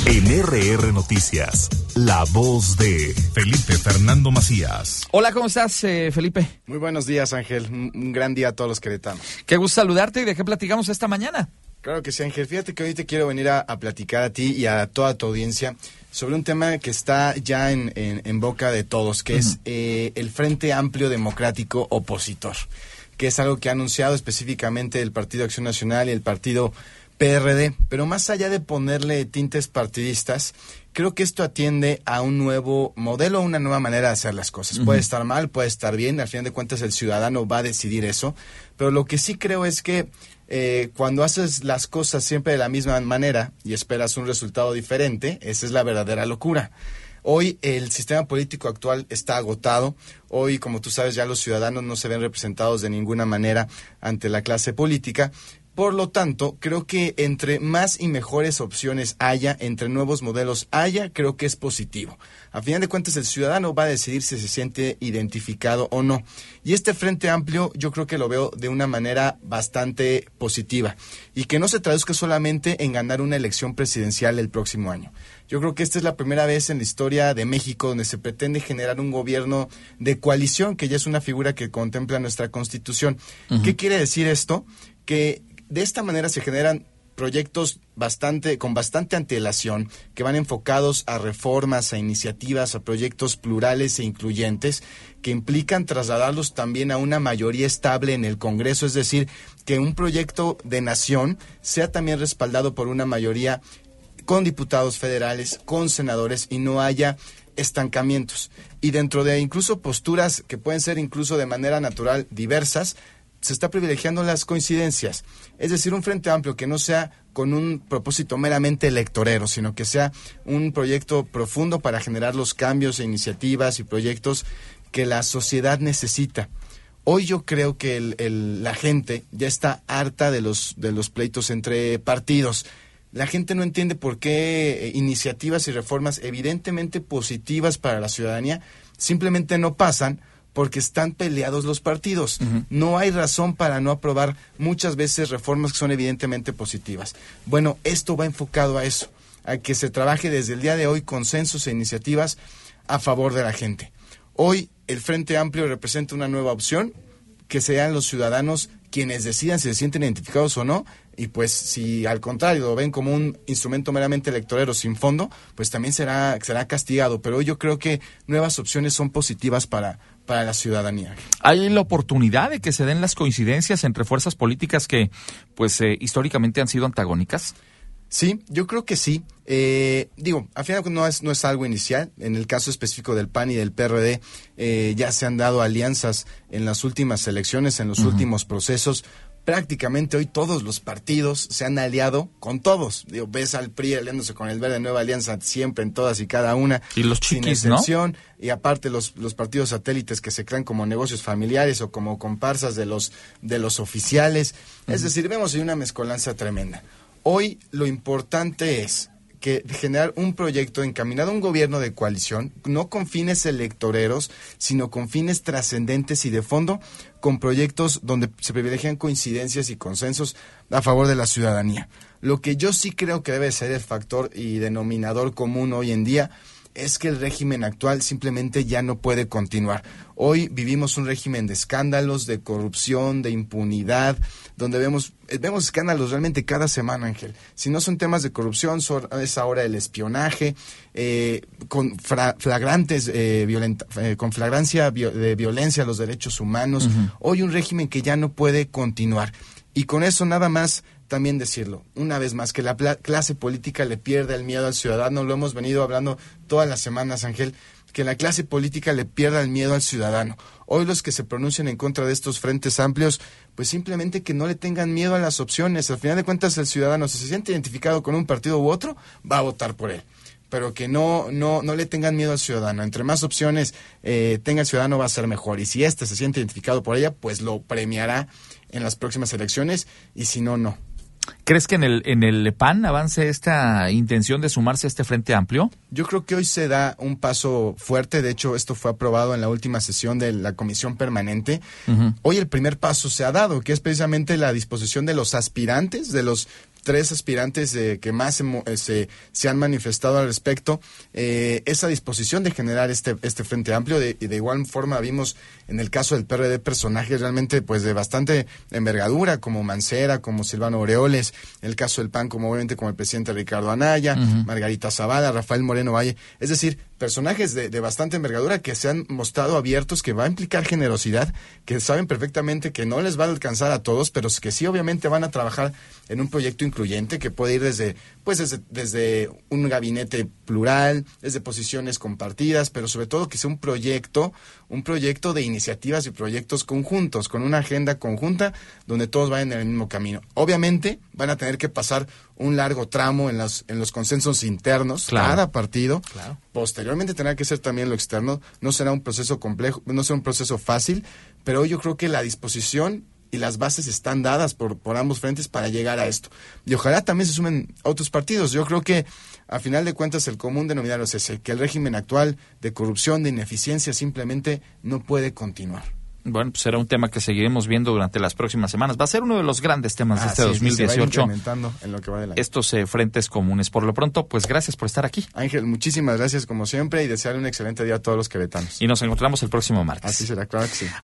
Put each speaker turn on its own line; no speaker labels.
En RR Noticias, la voz de Felipe Fernando Macías.
Hola, ¿cómo estás, Felipe?
Muy buenos días, Ángel. Un gran día a todos los queretanos.
Qué gusto saludarte. ¿Y de qué platicamos esta mañana?
Claro que sí, Ángel. Fíjate que hoy te quiero venir a platicar a ti y a toda tu audiencia sobre un tema que está ya en boca de todos, que es el Frente Amplio Democrático Opositor, que es algo que ha anunciado específicamente el Partido Acción Nacional y el Partido PRD, pero más allá de ponerle tintes partidistas, creo que esto atiende a un nuevo modelo, una nueva manera de hacer las cosas. Puede estar mal, puede estar bien, al final de cuentas el ciudadano va a decidir eso, pero lo que sí creo es que cuando haces las cosas siempre de la misma manera y esperas un resultado diferente, esa es la verdadera locura. Hoy el sistema político actual está agotado. Hoy, como tú sabes, ya los ciudadanos no se ven representados de ninguna manera ante la clase política. Por lo tanto, creo que entre más y mejores opciones haya, entre nuevos modelos haya, creo que es positivo. A final de cuentas, el ciudadano va a decidir si se siente identificado o no. Y este Frente Amplio yo creo que lo veo de una manera bastante positiva y que no se traduzca solamente en ganar una elección presidencial el próximo año. Yo creo que esta es la primera vez en la historia de México donde se pretende generar un gobierno de coalición, que ya es una figura que contempla nuestra Constitución. ¿Qué quiere decir esto? Que de esta manera se generan proyectos con bastante antelación, que van enfocados a reformas, a iniciativas, a proyectos plurales e incluyentes, que implican trasladarlos también a una mayoría estable en el Congreso, es decir, que un proyecto de nación sea también respaldado por una mayoría con diputados federales, con senadores, y no haya estancamientos. Y dentro de incluso posturas que pueden ser incluso de manera natural diversas, se está privilegiando las coincidencias. Es decir, un Frente Amplio que no sea con un propósito meramente electorero, sino que sea un proyecto profundo para generar los cambios e iniciativas y proyectos que la sociedad necesita. Hoy yo creo que la gente ya está harta de los pleitos entre partidos. La gente no entiende por qué iniciativas y reformas evidentemente positivas para la ciudadanía simplemente no pasan, porque están peleados los partidos. No hay razón para no aprobar muchas veces reformas que son evidentemente positivas. Bueno, esto va enfocado a eso, a que se trabaje desde el día de hoy consensos e iniciativas a favor de la gente. Hoy el Frente Amplio representa una nueva opción, que sean los ciudadanos quienes decidan si se sienten identificados o no, y pues si al contrario lo ven como un instrumento meramente electorero sin fondo, pues también será castigado. Pero hoy yo creo que nuevas opciones son positivas para la ciudadanía.
¿Hay la oportunidad de que se den las coincidencias entre fuerzas políticas que pues históricamente han sido antagónicas?
Sí, yo creo que sí. Al final no es algo inicial. En el caso específico del PAN y del PRD, ya se han dado alianzas en las últimas elecciones, en los últimos procesos. Prácticamente hoy todos los partidos se han aliado con todos. Ves al PRI aliándose con el Verde, Nueva Alianza, siempre en todas y cada una.
Y los chiquis,
sin excepción, ¿no? Y aparte los partidos satélites que se crean como negocios familiares o como comparsas de los oficiales. Es decir, vemos ahí una mezcolanza tremenda. Hoy lo importante es que generar un proyecto encaminado a un gobierno de coalición, no con fines electoreros, sino con fines trascendentes y de fondo, con proyectos donde se privilegian coincidencias y consensos a favor de la ciudadanía. Lo que yo sí creo que debe ser el factor y denominador común hoy en día es que el régimen actual simplemente ya no puede continuar. Hoy vivimos un régimen de escándalos, de corrupción, de impunidad, donde vemos escándalos realmente cada semana, Ángel. Si no son temas de corrupción, es ahora el espionaje, con flagrancia de violencia a los derechos humanos. Hoy un régimen que ya no puede continuar. Y con eso nada más también decirlo, una vez más, que la clase política le pierda el miedo al ciudadano. Lo hemos venido hablando todas las semanas, Ángel, que la clase política le pierda el miedo al ciudadano. Hoy los que se pronuncian en contra de estos frentes amplios, pues simplemente que no le tengan miedo a las opciones. Al final de cuentas, el ciudadano, si se siente identificado con un partido u otro, va a votar por él. Pero que no le tengan miedo al ciudadano. Entre más opciones tenga el ciudadano, va a ser mejor. Y si se siente identificado por ella, pues lo premiará en las próximas elecciones, y si no, no.
¿Crees que en el PAN avance esta intención de sumarse a este Frente Amplio?
Yo creo que hoy se da un paso fuerte. De hecho, esto fue aprobado en la última sesión de la Comisión Permanente. Hoy el primer paso se ha dado, que es precisamente la disposición de los aspirantes, de los tres aspirantes que más se han manifestado al respecto, esa disposición de generar este Frente Amplio. Y de igual forma vimos en el caso del PRD personajes realmente pues de bastante envergadura, como Mancera, como Silvano Aureoles, en el caso del PAN como obviamente como el presidente Ricardo Anaya, Margarita Zavala, Rafael Moreno Valle, es decir, personajes de bastante envergadura que se han mostrado abiertos, que va a implicar generosidad, que saben perfectamente que no les va a alcanzar a todos, pero que sí obviamente van a trabajar en un proyecto incluyente que puede ir desde un gabinete plural, desde posiciones compartidas, pero sobre todo que sea un proyecto de iniciativas y proyectos conjuntos, con una agenda conjunta donde todos vayan en el mismo camino. Obviamente van a tener que pasar un largo tramo en los consensos internos, cada partido. Claro. Posteriormente tendrá que ser también lo externo. No será un proceso complejo, no será un proceso fácil, pero yo creo que la disposición y las bases están dadas por ambos frentes para llegar a esto. Y ojalá también se sumen otros partidos. Yo creo que, a final de cuentas, el común denominador es ese, que el régimen actual de corrupción, de ineficiencia, simplemente no puede continuar.
Bueno, pues será un tema que seguiremos viendo durante las próximas semanas. Va a ser uno de los grandes temas de este 2018.
En lo que va del año.
Estos frentes comunes. Por lo pronto, pues gracias por estar aquí.
Ángel, muchísimas gracias como siempre y desearle un excelente día a todos los queretanos.
Y nos encontramos el próximo martes.
Así será, claro que sí.